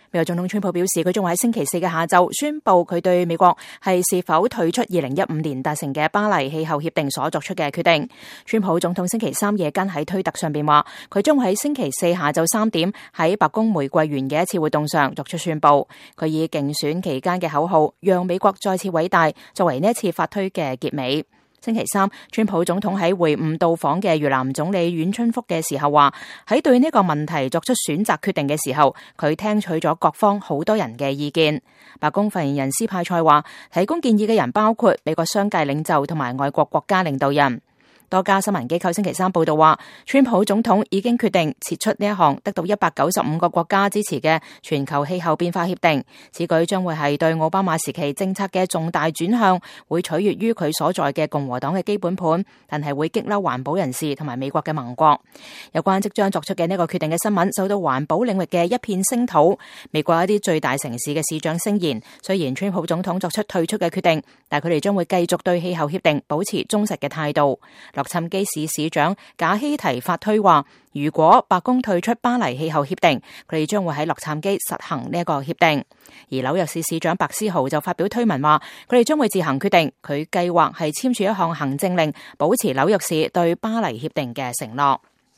美國總統川普表示，佢將會喺星期四嘅下晝宣布佢對美國是否退出2015年達成嘅巴黎氣候協定所作出嘅決定。川普總統星期三夜間喺推特上邊話，佢將會喺星期四下晝3點喺白宮玫瑰園嘅一次活動上作出宣布。佢以競選期間嘅口號「讓美國再次偉大」作為呢一次法推嘅結尾。星期三，川普總統喺會晤到訪嘅越南總理阮春福嘅時候話，喺對呢個問題作出選擇決定嘅時候，佢聽取咗各方好多人嘅意見。白宮發言人斯派塞話，提供建議嘅人包括美國商界領袖同埋外國國家領導人。多家新聞機構星期三報道話，川普總統已經決定撤出呢一項得到195個國家支持嘅全球氣候變化協定。此舉將會係對奧巴馬時期政策嘅重大轉向，會取悅於佢所在嘅共和黨嘅基本盤，但係會激嬲環保人士同埋美國嘅盟國。有關即將作出嘅呢個決定嘅新聞受到環保領域嘅一片聲討。美國一啲最大城市嘅市長聲言，雖然川普總統作出退出嘅決定，但佢哋將會繼續對氣候協定保持忠實嘅態度。洛杉磯市市長賈希提法推話，如果白宮退出巴黎氣候協定，佢哋將會喺洛杉磯實行呢一個協定。而紐約市市長白思豪就發表推文話，佢哋將會自行決定，佢計劃係簽署一項行政令，保持紐約市對巴黎協定嘅承諾。